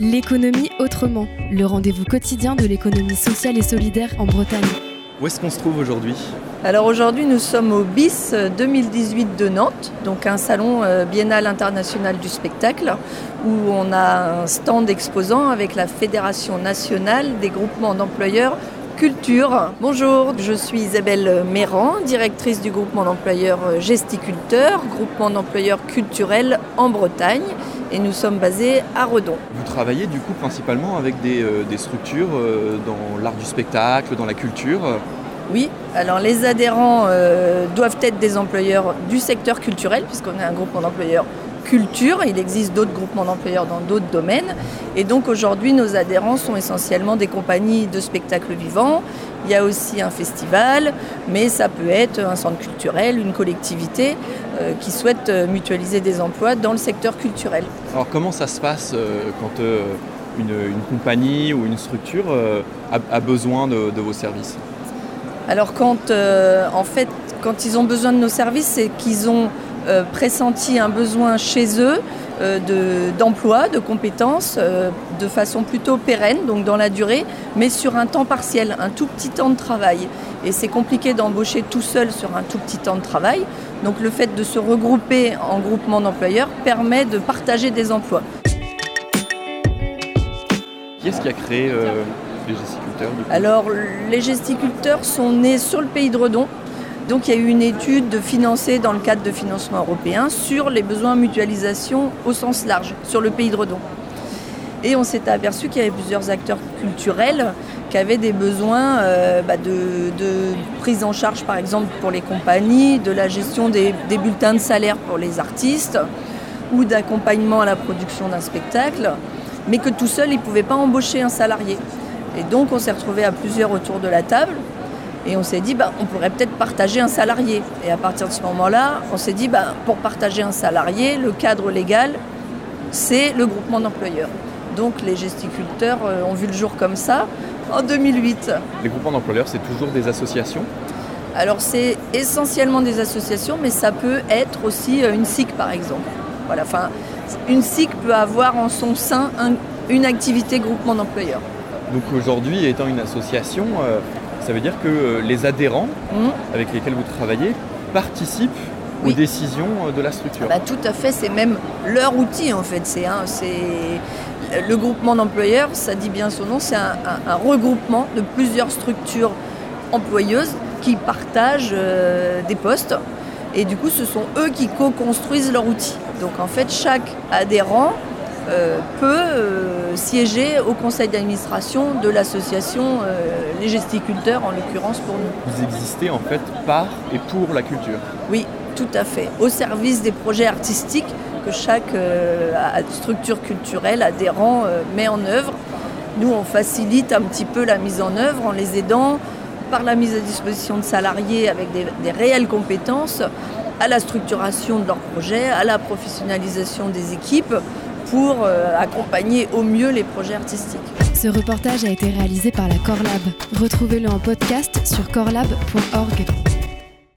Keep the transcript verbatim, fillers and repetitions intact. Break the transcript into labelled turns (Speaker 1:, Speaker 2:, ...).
Speaker 1: L'économie autrement, le rendez-vous quotidien de l'économie sociale et solidaire en Bretagne.
Speaker 2: Où est-ce qu'on se trouve aujourd'hui ?
Speaker 3: Alors aujourd'hui, nous sommes au B I S deux mille dix-huit de Nantes, donc un salon biennal international du spectacle, où on a un stand exposant avec la Fédération nationale des groupements d'employeurs Culture. Bonjour, je suis Isabelle Méran, directrice du groupement d'employeurs Gesticulteurs, groupement d'employeurs culturels en Bretagne, et nous sommes basés à Redon.
Speaker 2: Vous travaillez du coup principalement avec des, euh, des structures euh, dans l'art du spectacle, dans la culture.
Speaker 3: Oui, alors les adhérents euh, doivent être des employeurs du secteur culturel, puisqu'on est un groupement d'employeurs culture. Il existe d'autres groupements d'employeurs dans d'autres domaines. Et donc aujourd'hui, nos adhérents sont essentiellement des compagnies de spectacles vivants. Il y a aussi un festival, mais ça peut être un centre culturel, une collectivité euh, qui souhaite mutualiser des emplois dans le secteur culturel.
Speaker 2: Alors comment ça se passe euh, quand euh, une, une compagnie ou une structure euh, a, a besoin de, de vos services ?
Speaker 3: Alors quand, euh, en fait, quand ils ont besoin de nos services, c'est qu'ils ont euh, pressenti un besoin chez eux euh, de, d'emploi, de compétences, euh, de façon plutôt pérenne, donc dans la durée, mais sur un temps partiel, un tout petit temps de travail. Et c'est compliqué d'embaucher tout seul sur un tout petit temps de travail. Donc le fait de se regrouper en groupement d'employeurs permet de partager des emplois.
Speaker 2: Qui est-ce qui a créé euh, les gesticulteurs du coup ?
Speaker 3: Alors les gesticulteurs sont nés sur le pays de Redon. Donc il y a eu une étude de financer dans le cadre de financement européen sur les besoins en mutualisation au sens large, sur le pays de Redon. Et on s'est aperçu qu'il y avait plusieurs acteurs culturels qui avaient des besoins euh, bah de, de prise en charge par exemple pour les compagnies, de la gestion des, des bulletins de salaire pour les artistes ou d'accompagnement à la production d'un spectacle, mais que tout seul ils ne pouvaient pas embaucher un salarié. Et donc on s'est retrouvés à plusieurs autour de la table. Et on s'est dit, bah, on pourrait peut-être partager un salarié. Et à partir de ce moment-là, on s'est dit, bah, pour partager un salarié, le cadre légal, c'est le groupement d'employeurs. Donc les gesticulteurs euh, ont vu le jour comme ça en deux mille huit.
Speaker 2: Les groupements d'employeurs, c'est toujours des associations ?
Speaker 3: Alors c'est essentiellement des associations, mais ça peut être aussi une S I C par exemple. Voilà, enfin, une S I C peut avoir en son sein un, une activité groupement d'employeurs.
Speaker 2: Donc aujourd'hui, étant une association, euh, ça veut dire que les adhérents mmh. avec lesquels vous travaillez participent oui. aux décisions de la structure.
Speaker 3: Bah, tout à fait, c'est même leur outil en fait. C'est, un, c'est le groupement d'employeurs, ça dit bien son nom, c'est un, un, un regroupement de plusieurs structures employeuses qui partagent euh, des postes. Et du coup, ce sont eux qui co-construisent leur outil. Donc en fait, chaque adhérent Euh, peut euh, siéger au conseil d'administration de l'association euh, Les Gesticulteurs, en l'occurrence pour nous.
Speaker 2: Vous existez en fait par et pour la culture ?
Speaker 3: Oui, tout à fait. Au service des projets artistiques que chaque euh, structure culturelle, adhérent, euh, met en œuvre. Nous, on facilite un petit peu la mise en œuvre en les aidant par la mise à disposition de salariés avec des, des réelles compétences, à la structuration de leurs projets, à la professionnalisation des équipes, pour euh, accompagner au mieux les projets artistiques.
Speaker 1: Ce reportage a été réalisé par la Corlab. Retrouvez-le en podcast sur corlab point org.